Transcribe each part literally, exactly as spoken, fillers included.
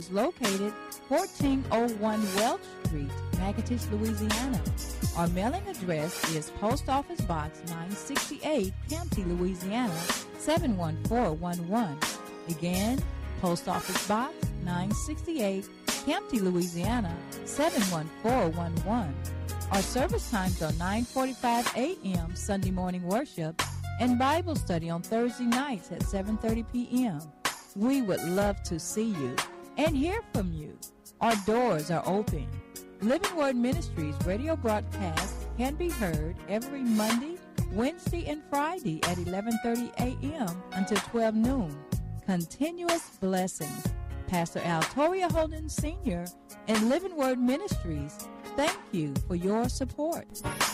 is located fourteen oh one Welch Street, Natchitoches, Louisiana. Our mailing address is Post Office Box nine sixty-eight, Campty, Louisiana, seven one four one one. Again, Post Office Box nine sixty-eight, Campty, Louisiana, seven one four one one. Our service times are nine forty-five a.m. Sunday morning worship and Bible study on Thursday nights at seven thirty p.m. We would love to see you and hear from you. Our doors are open. Living Word Ministries radio broadcast can be heard every Monday, Wednesday, and Friday at eleven thirty a.m. until twelve noon. Continuous blessings. Pastor Al Toria Holden Senior and Living Word Ministries, thank you for your support.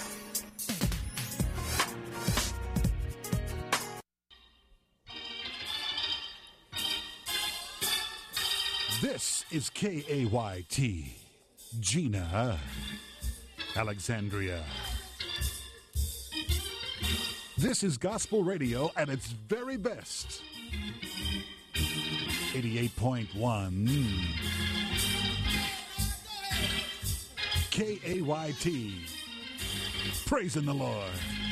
This is K A Y T, Gina, Alexandria. This is gospel radio at its very best. eighty-eight point one K A Y T, praising the Lord.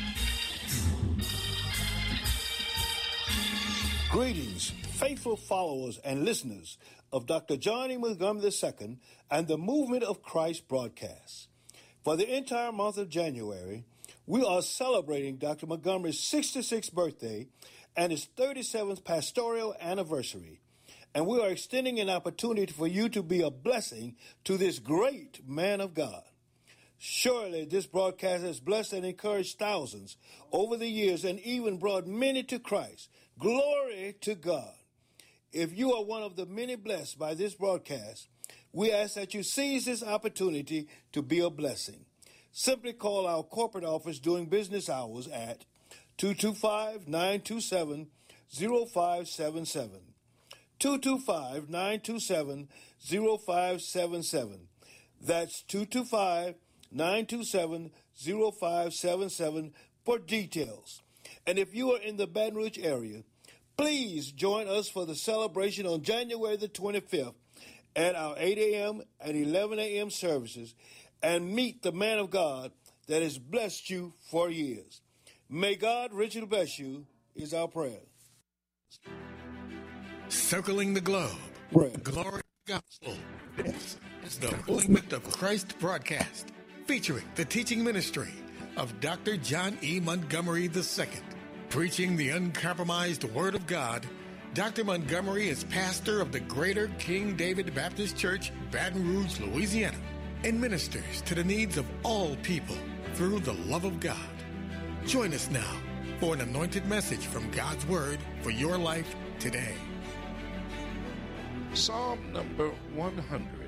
Greetings, faithful followers and listeners of Doctor John E. Montgomery the Second and the Movement of Christ broadcast. For the entire month of January, we are celebrating Doctor Montgomery's sixty-sixth birthday and his thirty-seventh pastoral anniversary. And we are extending an opportunity for you to be a blessing to this great man of God. Surely this broadcast has blessed and encouraged thousands over the years and even brought many to Christ. Glory to God. If you are one of the many blessed by this broadcast, we ask that you seize this opportunity to be a blessing. Simply call our corporate office during business hours at two two five, nine two seven, zero five seven seven. two two five, nine two seven, zero five seven seven. That's two two five, nine two seven, zero five seven seven for details. And if you are in the Baton Rouge area, please join us for the celebration on January the twenty-fifth at our eight a.m. and eleven a.m. services and meet the man of God that has blessed you for years. May God richly bless you is our prayer. Circling the globe, Right. glory gospel. This is the Movement of Christ broadcast, featuring the teaching ministry of Doctor John E. Montgomery the Second. Preaching the uncompromised Word of God, Doctor Montgomery is pastor of the Greater King David Baptist Church, Baton Rouge, Louisiana, and ministers to the needs of all people through the love of God. Join us now for an anointed message from God's Word for your life today. Psalm number one hundred.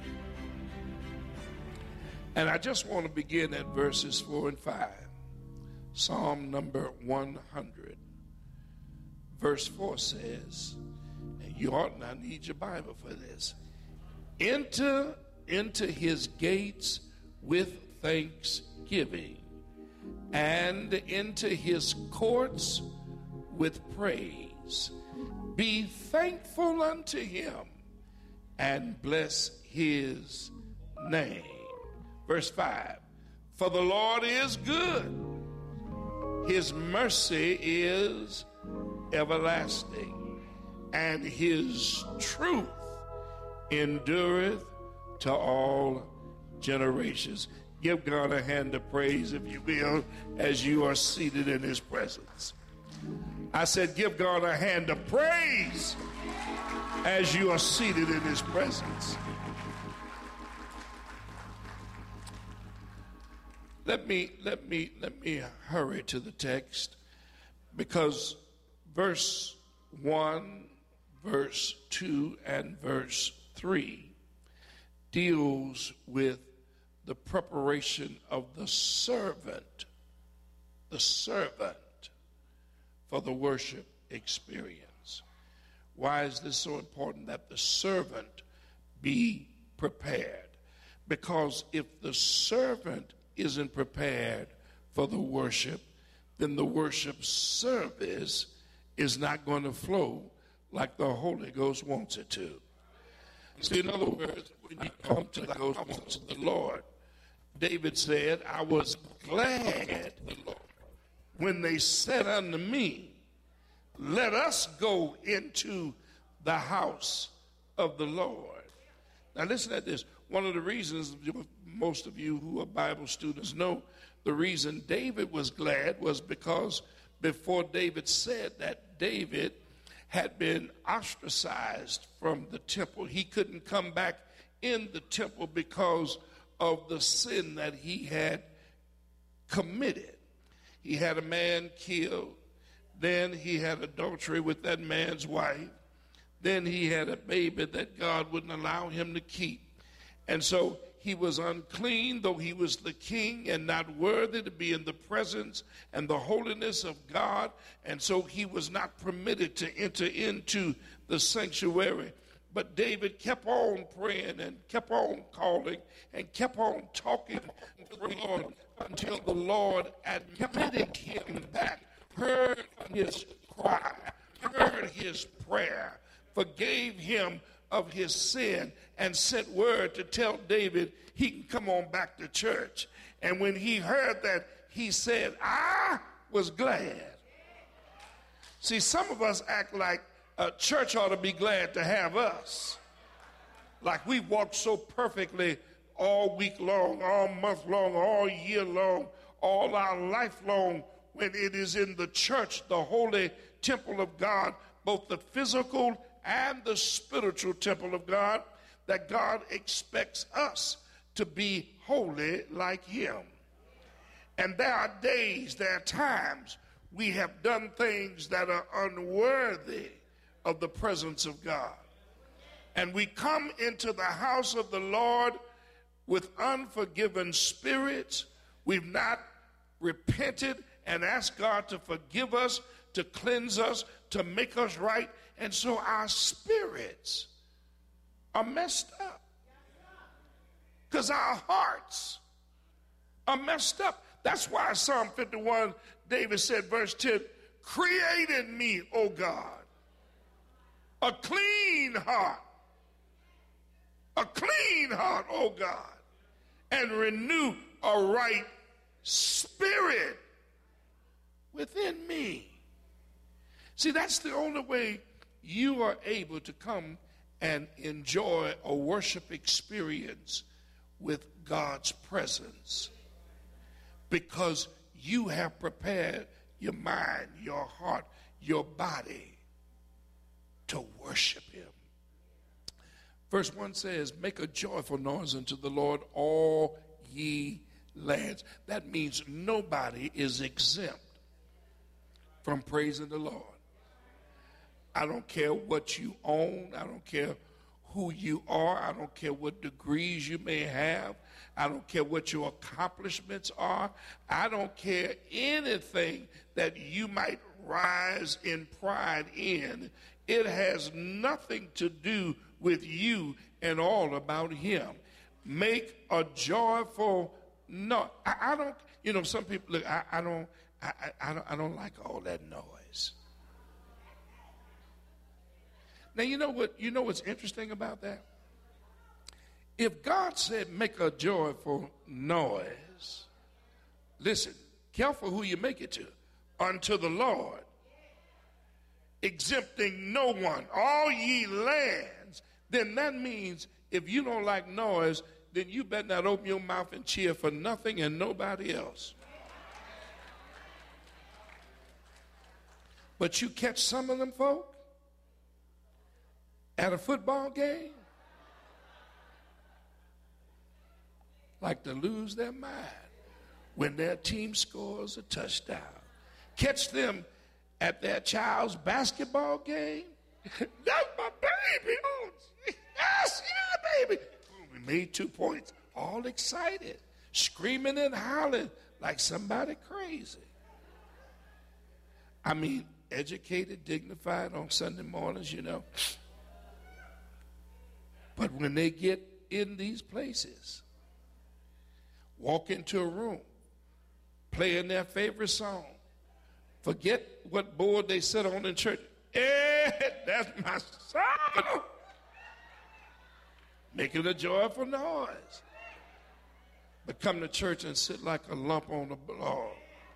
And I just want to begin at verses four and five. Psalm number one hundred. Verse four says, and you ought not need your Bible for this, enter into his gates with thanksgiving and into his courts with praise. Be thankful unto him and bless his name. Verse five, for the Lord is good. His mercy is everlasting, and his truth endureth to all generations. Give God a hand of praise, if you will, as you are seated in his presence. I said, give God a hand of praise as you are seated in his presence. Let me let me let me hurry to the text, because verse one, verse two, and verse three deals with the preparation of the servant, the servant for the worship experience. Why is this so important that the servant be prepared? Because if the servant isn't prepared for the worship, then the worship service is not going to flow like the Holy Ghost wants it to. See, in other words, when you come to the house of the Lord, David said, I was glad when they said unto me, let us go into the house of the Lord. Now listen at this. One of the reasons, most of you who are Bible students know, the reason David was glad was because before David said that, David had been ostracized from the temple. He couldn't come back in the temple because of the sin that he had committed. He had a man killed. Then he had adultery with that man's wife. Then he had a baby that God wouldn't allow him to keep. And so he was unclean, though he was the king, and not worthy to be in the presence and the holiness of God. And so he was not permitted to enter into the sanctuary. But David kept on praying and kept on calling and kept on talking to the Lord until the Lord admitted him back, heard his cry, heard his prayer, forgave him of his sin, and sent word to tell David he can come on back to church. And when he heard that, he said, I was glad. See, some of us act like a church ought to be glad to have us. Like we walked so perfectly all week long, all month long, all year long, all our life long, when it is in the church, the holy temple of God, both the physical and the spiritual temple of God, that God expects us to be holy like him. And there are days, there are times we have done things that are unworthy of the presence of God. And we come into the house of the Lord with unforgiven spirits. We've not repented and asked God to forgive us, to cleanse us, to make us right. And so our spirits are messed up because our hearts are messed up. That's why Psalm fifty-one, David said, verse ten, create in me, O God, a clean heart, a clean heart, O God, and renew a right spirit within me. See, that's the only way you are able to come and enjoy a worship experience with God's presence, because you have prepared your mind, your heart, your body to worship him. Verse one says, make a joyful noise unto the Lord, all ye lands. That means nobody is exempt from praising the Lord. I don't care what you own. I don't care who you are. I don't care what degrees you may have. I don't care what your accomplishments are. I don't care anything that you might rise in pride in. It has nothing to do with you and all about him. Make a joyful no. I, I don't. You know, some people look. I, I don't. I, I don't. I don't like all that noise. Now, you know what? You know what's interesting about that? If God said, make a joyful noise, listen, careful who you make it to, unto the Lord, exempting no one, all ye lands, then that means if you don't like noise, then you better not open your mouth and cheer for nothing and nobody else. But you catch some of them folk at a football game like to lose their mind when their team scores a touchdown. Catch them at their child's basketball game. That's my baby. Oh, yes, yeah, baby. We made two points. All excited, screaming and hollering like somebody crazy. I mean, educated, dignified on Sunday mornings, you know. But when they get in these places, walk into a room, playing their favorite song, forget what board they sit on in church. Eh, that's my song. making a joyful noise. But come to church and sit like a lump on a log,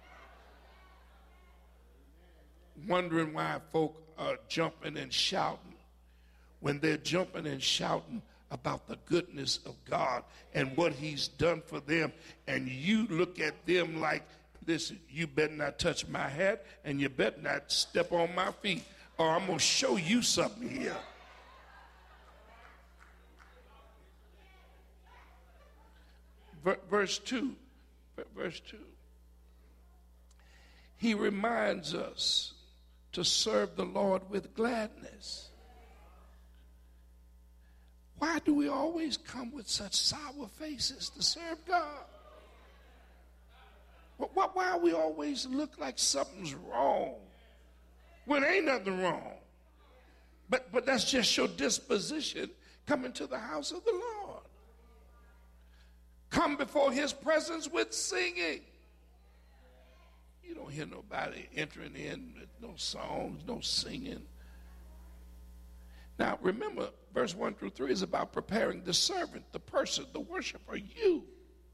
wondering why folk are jumping and shouting when they're jumping and shouting about the goodness of God and what he's done for them. And you look at them like, listen, you better not touch my hat and you better not step on my feet or I'm going to show you something here. Verse two, verse two. He reminds us to serve the Lord with gladness. Why do we always come with such sour faces to serve God? Why we always look like something's wrong when ain't nothing wrong? But, but that's just your disposition coming to the house of the Lord. Come before his presence with singing. You don't hear nobody entering in with no songs, no singing. Now, remember, verse one through three is about preparing the servant, the person, the worshiper, you.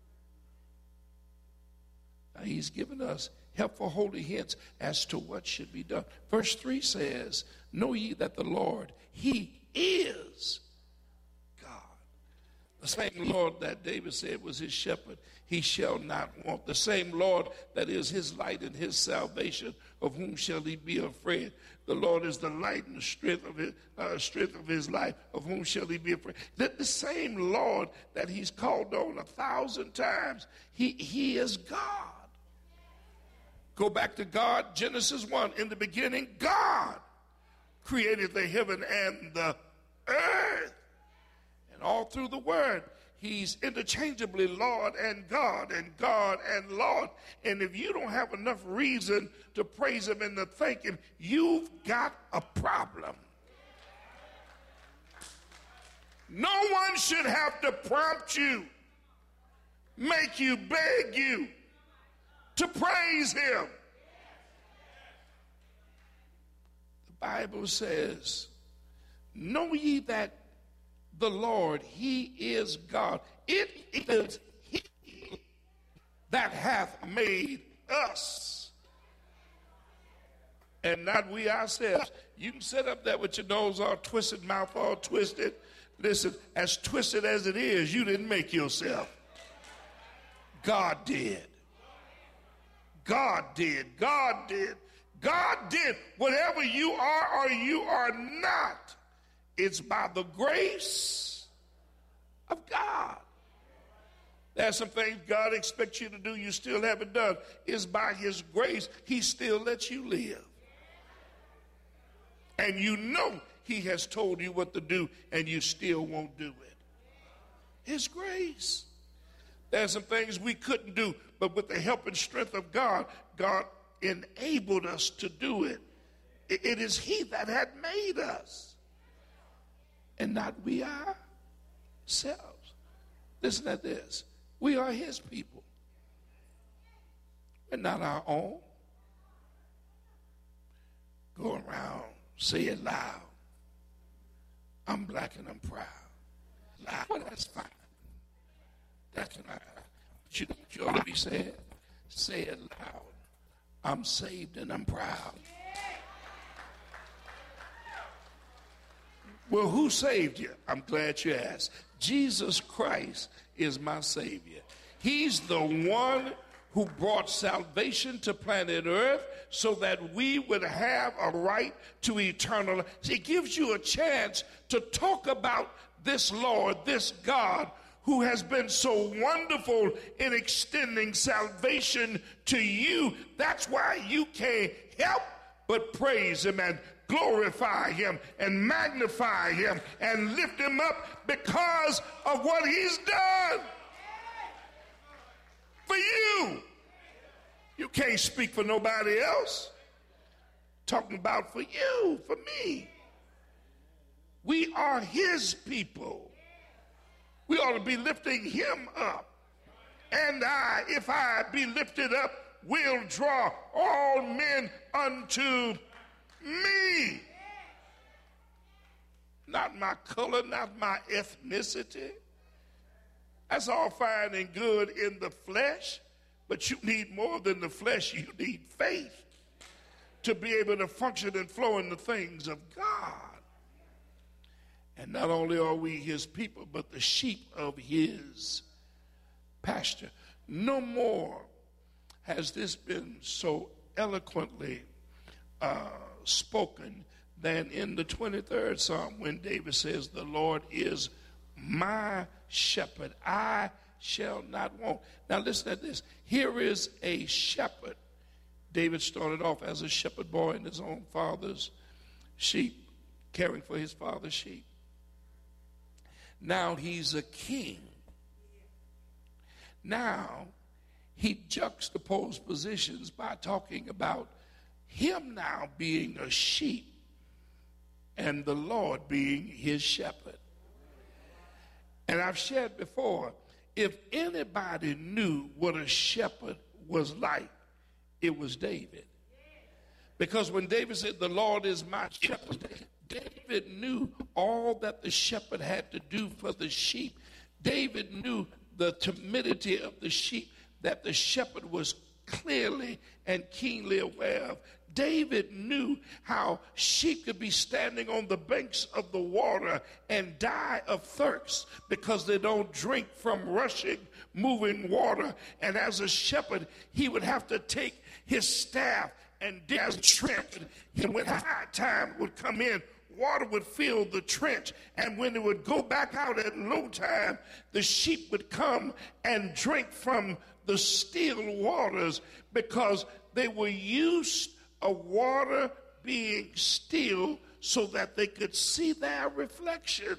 Now, he's given us helpful holy hints as to what should be done. Verse three says, know ye that the Lord, he is God. The same Lord that David said was his shepherd, he shall not want. The same Lord that is his light and his salvation, of whom shall he be afraid? The Lord is the light and the strength of his, uh, strength of his life, of whom shall he be afraid? That the same Lord that he's called on a thousand times, he, he is God. Go back to God, Genesis one. In the beginning, God created the heaven and the earth. And all through the word, he's interchangeably Lord and God and God and Lord. And if you don't have enough reason to praise him and to thank him, you've got a problem. No one should have to prompt you, make you, beg you to praise him. The Bible says, know ye that the Lord, he is God. It is he that hath made us, and not we ourselves. You can sit up there with your nose all twisted, mouth all twisted. Listen, as twisted as it is, you didn't make yourself. God did. God did. God did. God did. Whatever you are or you are not, it's by the grace of God. There's some things God expects you to do you still haven't done. It's by his grace he still lets you live. And you know he has told you what to do and you still won't do it. His grace. There's some things we couldn't do, but with the help and strength of God, God enabled us to do it. It is he that had made us, and not we ourselves. Listen to this. We are his people. We're not our own. Go around, say it loud. I'm black and I'm proud. Loud. Well, that's fine. That's not. But you know what you ought to be saying? Say it loud. I'm saved and I'm proud. Well, who saved you? I'm glad you asked. Jesus Christ is my Savior. He's the one who brought salvation to planet Earth so that we would have a right to eternal life. It gives you a chance to talk about this Lord, this God, who has been so wonderful in extending salvation to you. That's why you can't help but praise him and glorify him and magnify him and lift him up because of what he's done for you. You can't speak for nobody else. Talking about for you, for me. We are his people. We ought to be lifting him up. And I, if I be lifted up, will draw all men unto me. not my color, not my ethnicity. That's all fine and good in the flesh, but you need more than the flesh. You need faith to be able to function and flow in the things of God. And not only are we his people, but the sheep of his pasture. No more has this been so eloquently uh, spoken than in the twenty-third Psalm when David says, the Lord is my shepherd, I shall not want. Now listen to this. Here is a shepherd. David started off as a shepherd boy in his own father's sheep, caring for his father's sheep. Now he's a king. Now he juxtaposed positions by talking about him now being a sheep and the Lord being his shepherd. And I've shared before, if anybody knew what a shepherd was like, it was David. Because when David said, the Lord is my shepherd, David knew all that the shepherd had to do for the sheep. David knew the timidity of the sheep that the shepherd was clearly and keenly aware of. David knew how sheep could be standing on the banks of the water and die of thirst because they don't drink from rushing, moving water. And as a shepherd, he would have to take his staff and dig a trench. And when high tide would come in, water would fill the trench. And when it would go back out at low tide, the sheep would come and drink from the still waters because they were used of water being still so that they could see their reflection.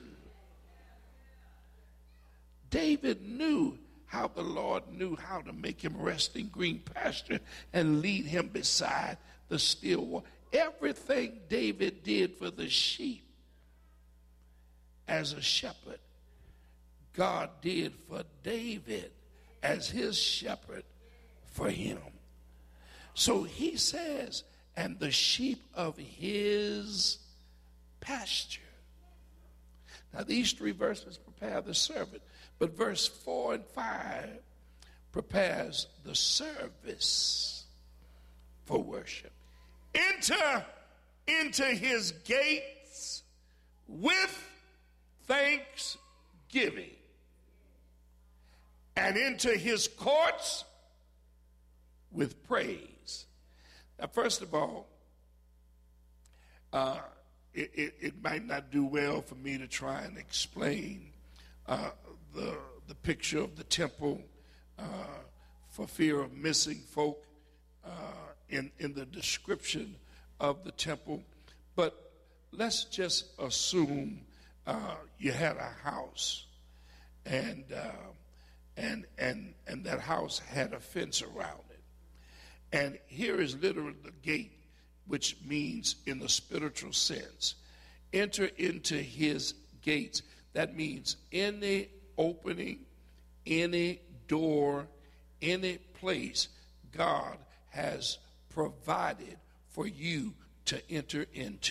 David knew how the Lord knew how to make him rest in green pasture and lead him beside the still water. Everything David did for the sheep as a shepherd, God did for David as his shepherd for him. So he says, and the sheep of his pasture. Now these three verses prepare the servant, but verse four and five prepares the service for worship. Enter into his gates with thanksgiving and into his courts with praise. Now, first of all, uh, it, it, it might not do well for me to try and explain uh, the, the picture of the temple uh, for fear of missing folk uh, in, in the description of the temple. But let's just assume uh, you had a house and, uh, and, and, and that house had a fence around it. And here is literally the gate, which means in the spiritual sense, enter into his gates. That means any opening, any door, any place God has provided for you to enter into.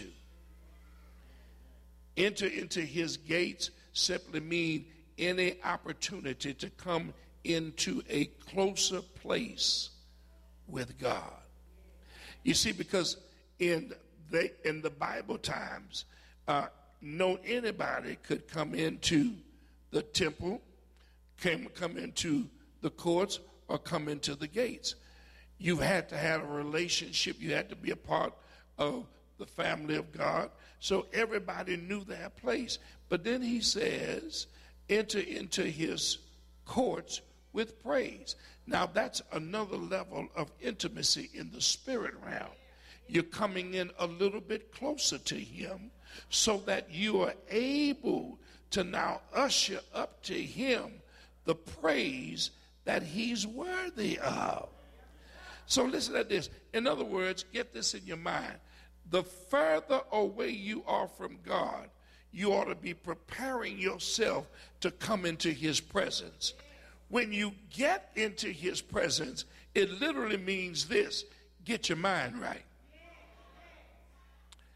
Enter into his gates simply mean any opportunity to come into a closer place with God. You see, because in the in the Bible times, uh, no anybody could come into the temple, came come into the courts, or come into the gates. You had to have a relationship. You had to be a part of the family of God. So everybody knew their place. But then he says, enter into his courts with praise. Now that's another level of intimacy in the spirit realm. You're coming in a little bit closer to him so that you are able to now usher up to him the praise that he's worthy of. So listen to this. In other words, get this in your mind. The further away you are from God, you ought to be preparing yourself to come into his presence. When you get into his presence, it literally means this: get your mind right.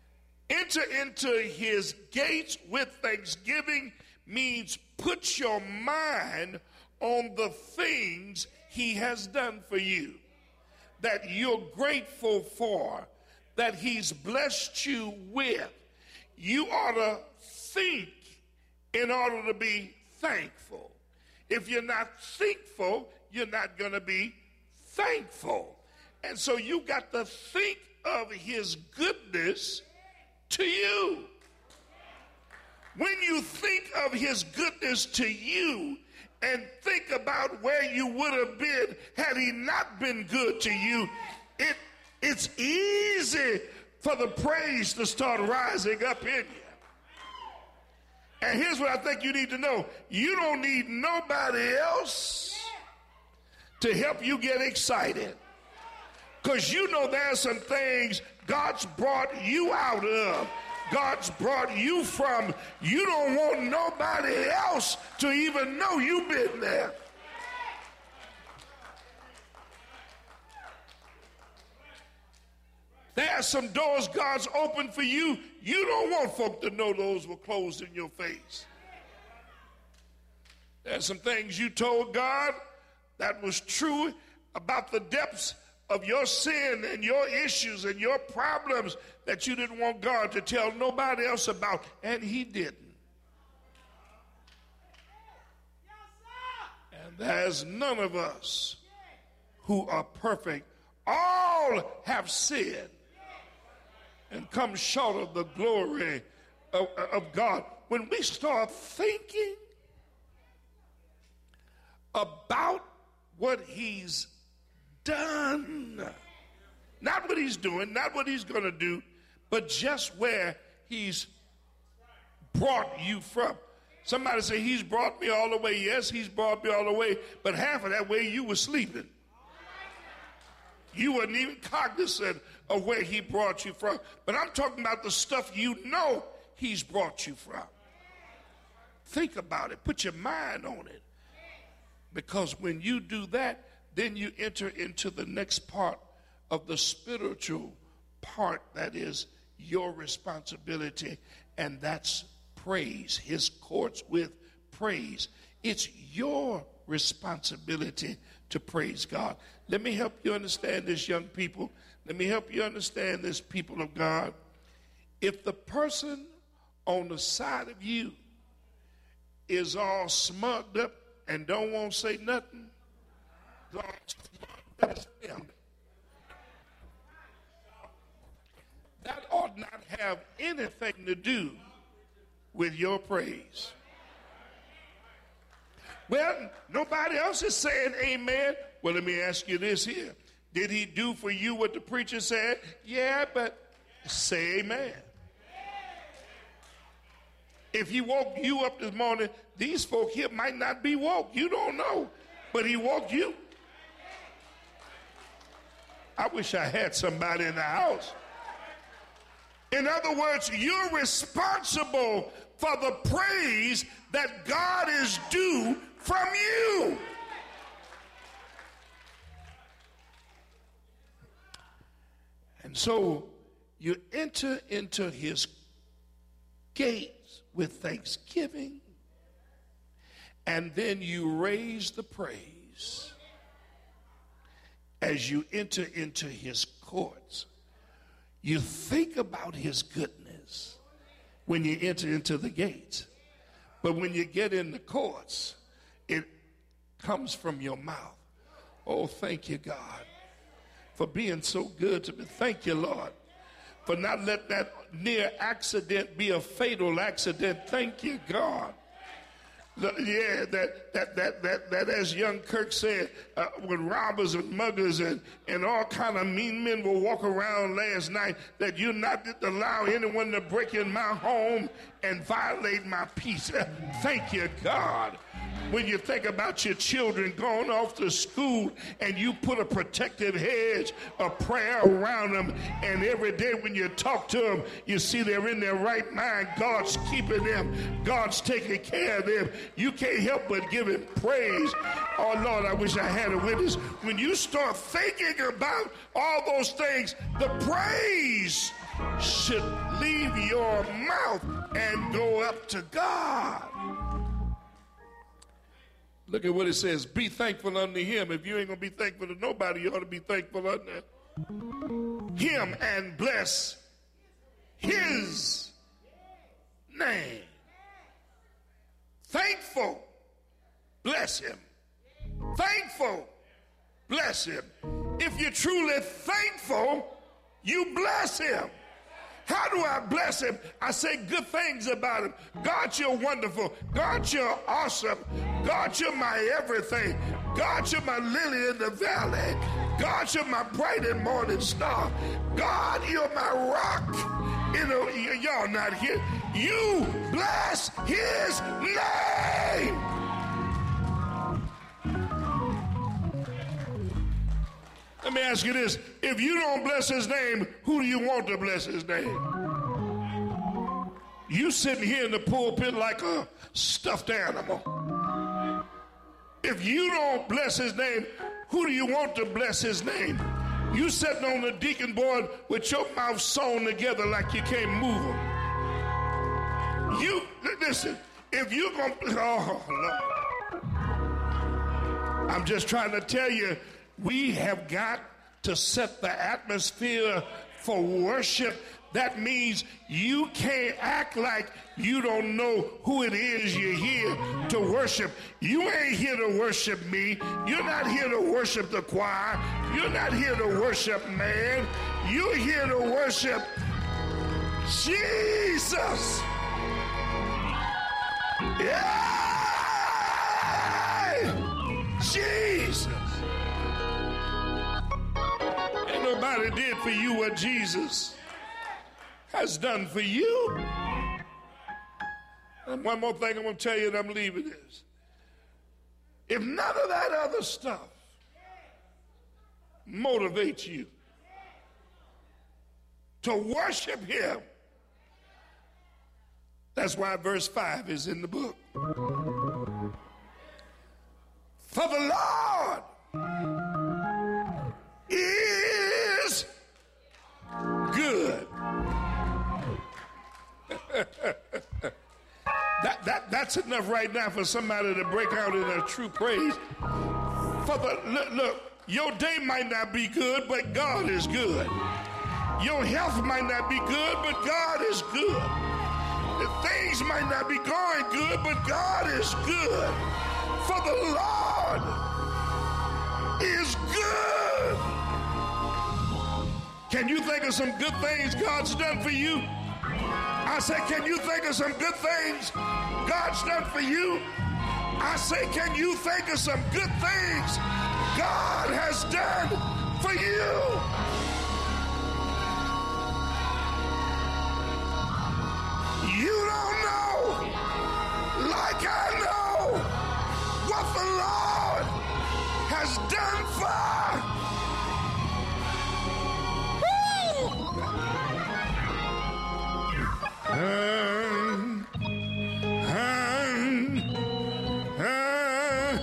Enter into his gates with thanksgiving means put your mind on the things he has done for you, that you're grateful for, that he's blessed you with. You ought to think in order to be thankful. If you're not thankful, you're not going to be thankful. And so you got to think of his goodness to you. When you think of his goodness to you and think about where you would have been had he not been good to you, it it's easy for the praise to start rising up in you. And here's what I think you need to know. You don't need nobody else to help you get excited. Because you know there's some things God's brought you out of. God's brought you from. You don't want nobody else to even know you've been there. There are some doors God's opened for you. You don't want folk to know those were closed in your face. There's some things you told God that was true about the depths of your sin and your issues and your problems that you didn't want God to tell nobody else about, and he didn't. And there's none of us who are perfect. All have sinned and come short of the glory of, of God. When we start thinking about what he's done, not what he's doing, not what he's going to do, but just where he's brought you from. Somebody say, he's brought me all the way. Yes, he's brought me all the way, but half of that way you were sleeping. You weren't even cognizant of where he brought you from. But I'm talking about the stuff you know he's brought you from. Think about it. Put your mind on it. Because when you do that, then you enter into the next part of the spiritual part that is your responsibility, and that's praise. His courts with praise. It's your responsibility to praise God. Let me help you understand this, young people. Let me help you understand this, people of God. If the person on the side of you is all smugged up and don't want to say nothing, that's them. That ought not have anything to do with your praise. Well, nobody else is saying amen. Well, let me ask you this here. Did he do for you what the preacher said? Yeah, but say amen. If he woke you up this morning, these folk here might not be woke. You don't know, but he woke you. I wish I had somebody in the house. In other words, you're responsible for the praise that God is due from you. And so you enter into his gates with thanksgiving, and then you raise the praise as you enter into his courts. You think about his goodness when you enter into the gates. But when you get in the courts, it comes from your mouth. Oh, thank you, God, for being so good to me. Thank you, Lord, for not letting that near accident be a fatal accident. Thank you, God. The, yeah, that, that, that, that, that, as young Kirk said, uh, when robbers and muggers and, and all kind of mean men will walk around last night, that you're not to allow anyone to break in my home and violate my peace. Uh, thank you, God. When you think about your children going off to school and you put a protective hedge of prayer around them, and every day when you talk to them, you see they're in their right mind. God's keeping them. God's taking care of them. You can't help but give him praise. Oh, Lord, I wish I had a witness. When you start thinking about all those things, the praise should leave your mouth and go up to God. Look at what it says. Be thankful unto him. If you ain't going to be thankful to nobody, you ought to be thankful unto him and bless his name. Thankful, bless him. Thankful, bless him. If you're truly thankful, you bless him. How do I bless him? I say good things about him. God, you're wonderful. God, you're awesome. God, you're my everything. God, you're my lily in the valley. God, you're my bright and morning star. God, you're my rock. You know, y- y'all not here. You bless his name. Let me ask you this. If you don't bless his name, who do you want to bless his name? You sitting here in the pulpit like a stuffed animal. If you don't bless his name, who do you want to bless his name? You sitting on the deacon board with your mouth sewn together like you can't move them. You, listen, if you're going to, oh, Lord. I'm just trying to tell you, we have got to set the atmosphere for worship. That means you can't act like you don't know who it is you're here to worship. You ain't here to worship me. You're not here to worship the choir. You're not here to worship man. You're here to worship Jesus. Yeah! Jesus. Ain't nobody did for you what Jesus has done for you. And one more thing I'm going to tell you and I'm leaving this. If none of that other stuff motivates you to worship him, that's why verse five is in the book. For the Lord is good. that, that, that's enough right now for somebody to break out in a true praise. For the look, look, your day might not be good, but God is good. Your health might not be good, but God is good. The things might not be going good, but God is good. For the Lord is good. Can you think of some good things God's done for you? I say, can you think of some good things God's done for you? I say, can you think of some good things God has done for you? You don't know, like I know, what the Lord has done for. Um, um, uh,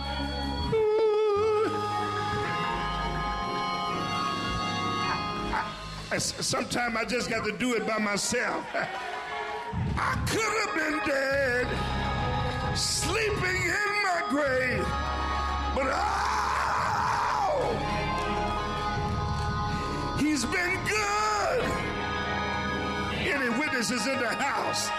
Sometimes I just got to do it by myself. I could have been dead, sleeping in my grave, but oh, he's been good. Any witnesses in the house?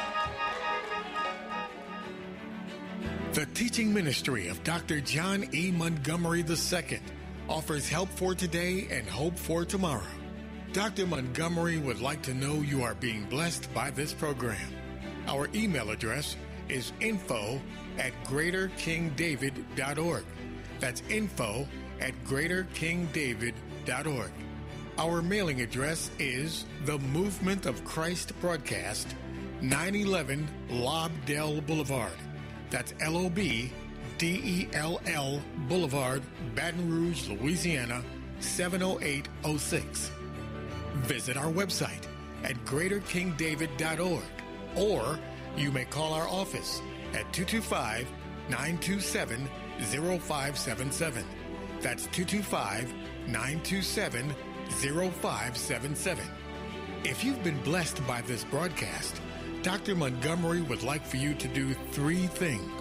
The teaching ministry of Doctor John E. Montgomery the Second offers help for today and hope for tomorrow. Doctor Montgomery would like to know you are being blessed by this program. Our email address is info at greater king david dot org. That's info at greater king david dot org. Our mailing address is The Movement of Christ Broadcast, nine eleven Lobdell Boulevard. That's L O B D E L L Boulevard, Baton Rouge, Louisiana, seven oh eight oh six. Visit our website at greater king david dot org, or you may call our office at two two five, nine two seven, zero five seven seven. That's two two five, nine two seven, zero five seven seven. If you've been blessed by this broadcast, Doctor Montgomery would like for you to do three things.